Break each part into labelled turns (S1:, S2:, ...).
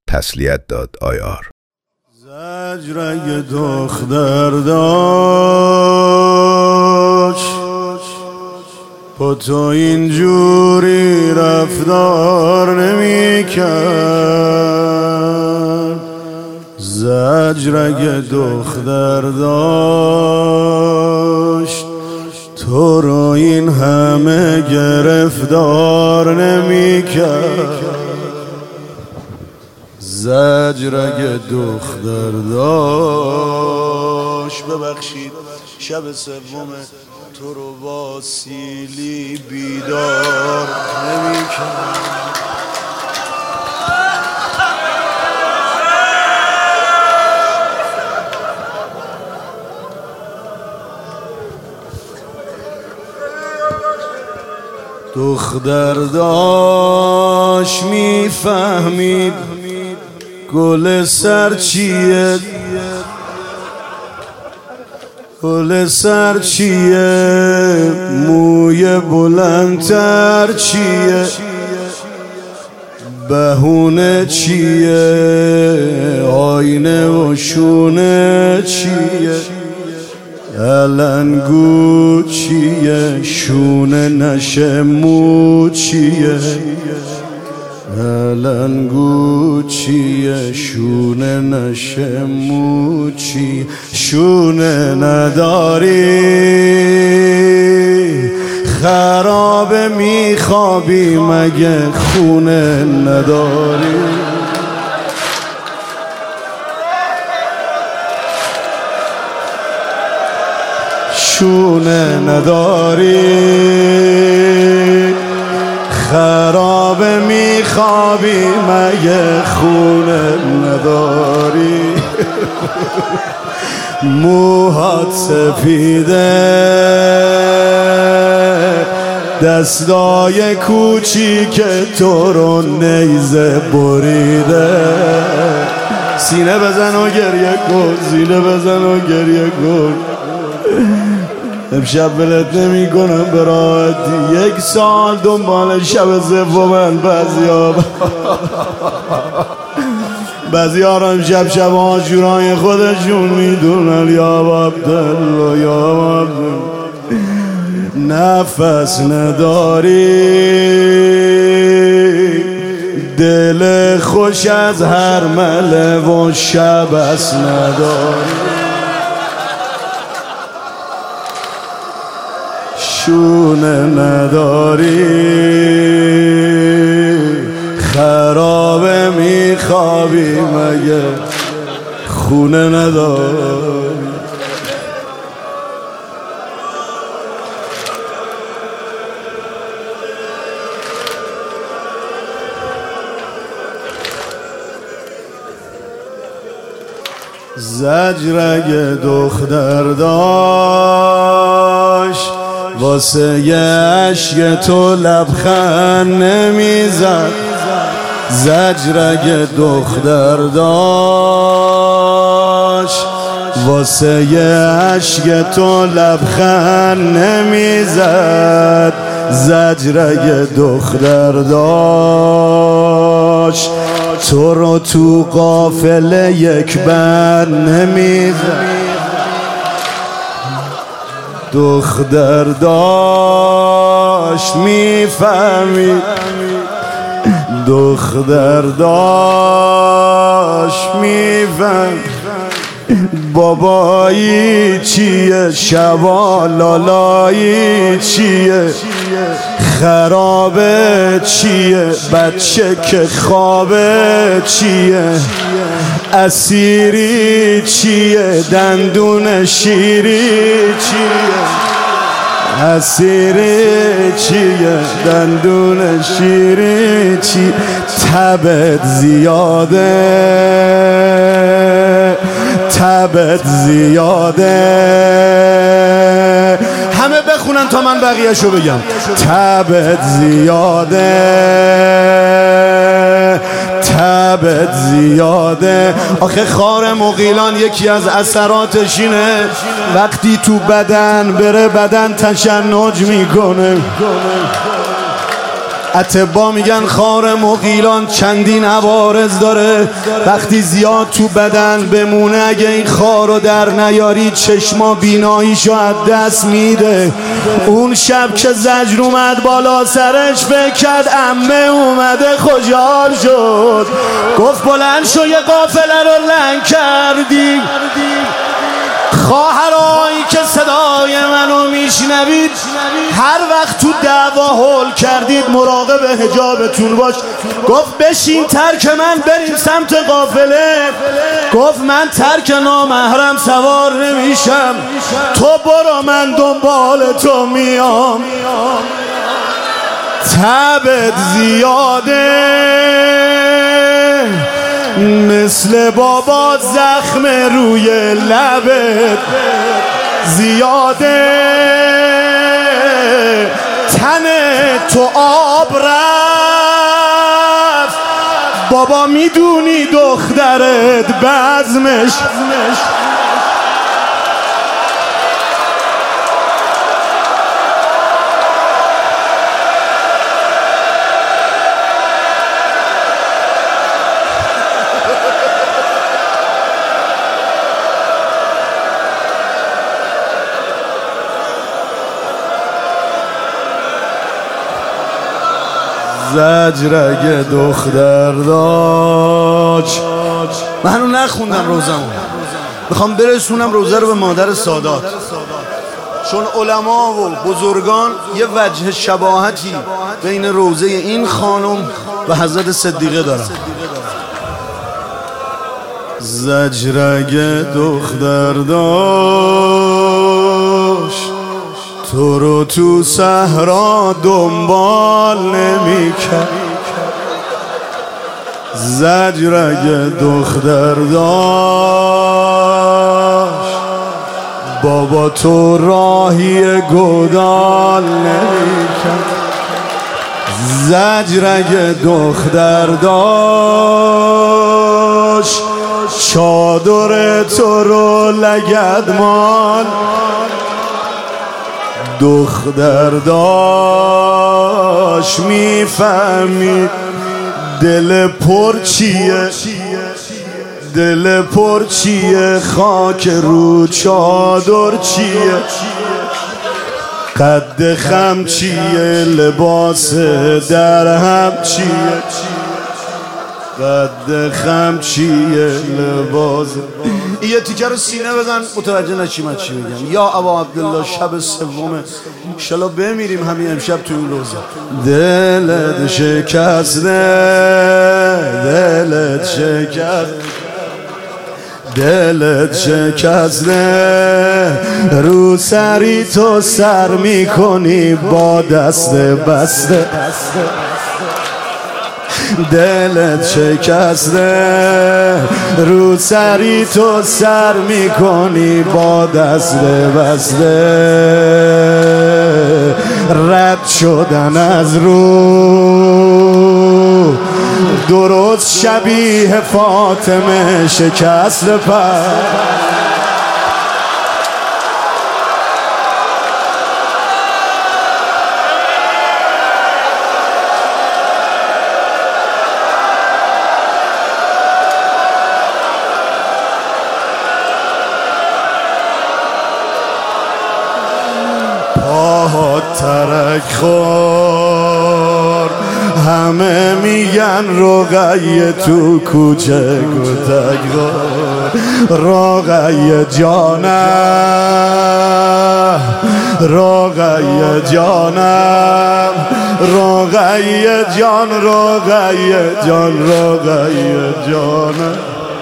S1: تسلیت داد آیار.
S2: زجرگ دختر داشت با تو اینجوری رفتار نمی کرد. زجرگ دختر داشت تو رو این همه گرفتار نمی کرد. زجرگ دختر داشت. ببخشید شب سوم تو رو با سیلی بیدار نمی کرد. دختر داشت میفهمید گل سر چیه، گل سر چیه، موی بلندتر چیه، بهونه چیه، آینه و شونه چیه، علنگو چیه، شونه نشه مو چیه، علنگو چیه، شونه نشه مو چیه. شونه نداری خرابه میخوابی مگه خونه نداری؟ شونه نداری خرابه میخوابی مگه خونه نداری؟ موهات سفیده دستای کوچیک تو رو نیزه بریده. سینه بزن و گریه کن، سینه بزن و گریه کن. امشب ولت نمی کنم به راحتی. 1 سال دنبال شب سومن. بعضیا را امشب شب عاشورای خودشون میدونن. یا عبدالله یا عبدالله. نفس نداری دل خوش از هر مله و شبس نداری. شونه نداری خرابه میخوابی مگه خونه نداری؟ زجرگ دختر داشت واسه یه عشق تو لبخند نمیزد. زجرگ دختر داشت واسه یه عشق تو لبخند نمیزد. زجرگ دختر داشت تو رو تو قافله یک بند نمیزد. دختر داشت میفهمید، دختر داشت میفهمید بابایی چیه، شوالالایی چیه، خرابه چیه، بچه که خوابه چیه، اسیری چیه، دندون شیری چیه، اسیری چیه، دندون شیری چیه، تبت زیاده، تبت زیاده. همه بخونن تا من بقیه‌شو بگم. تبت زیاده، تبت زیاده. آخه خار مغیلان یکی از اثراتش اینه وقتی تو بدن بره بدن تشنج میکنه. اطبا میگن خار مغیلان چندین عوارض داره، وقتی زیاد تو بدن بمونه اگه این خارو در نیاری چشما بیناییشو از دست میده. اون شب که زجر اومد بالا سرش فکر کرد عمه اومده خوشحال شد، گفت بلند شو یه قافله رو لنگ کردی. خواهرایی که صدای منو میشنوید هر وقت تو دعوا هول کردید مراقب حجابتون باش. گفت بشین ترک من بریم سمت قافله، گفت من ترک نامحرم سوار نمیشم، تو برو من دنبال تو میام. تبت زیاده مثل بابا زخم روی لبت زیاده، تن تو آب رفت بابا میدونی دخترت بزمش. زجرگ دختر داشت. من هنو نخوندم روزمو، میخوام برسونم روزه رو به مادر سادات، چون علما و بزرگان یه وجه شباهتی بین روزه این خانم و حضرت صدیقه دارن. زجرگ دختر داشت تو رو تو صحرا دنبال نمی‌کرد. زجرگ دختر داشت بابا تو راهی گودال نمی‌کرد. زجرگ دختر داشت چادر تو رو لگدمال. دختر داشت میفهمید دل پر چیه، دل پر چیه، خاک رو چادر چیه، قد خم چیه، لباس در هم چیه، قد خم چیه، لباس. یه تیکه رو سینه بزن متوجه نشی من چی میگم. یا ابا عبدالله شب سومه انشالله بمیریم همین امشب تو این روزه. دلت شکسته، دلت شکسته، دلت شکسته، رو سری تو سر میکنی با دست بسته. دلت شکسته، رو سری تو سر میکنی با دست بسته. رد شدن از رو درست شبیه فاطمه شکست پر. ترک خور همه میگن رقیه تو کوچه کتک خور. رقیه جانم، رقیه جانم، رقیه جان، رقیه جان، رقیه جانم،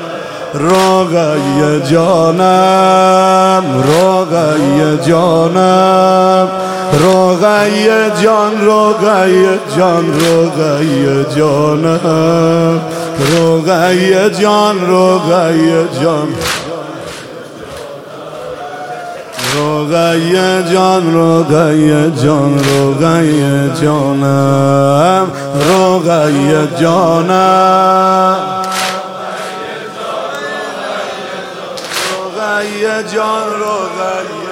S2: رقیه جانم، رقیه جانم، رقیه جان، رقیه جان، رقیه جانم، رقیه جان، رقیه جان، رقیه جان، رقیه جان، رقیه جانم، رقیه جانم، رقیه جان، رقیه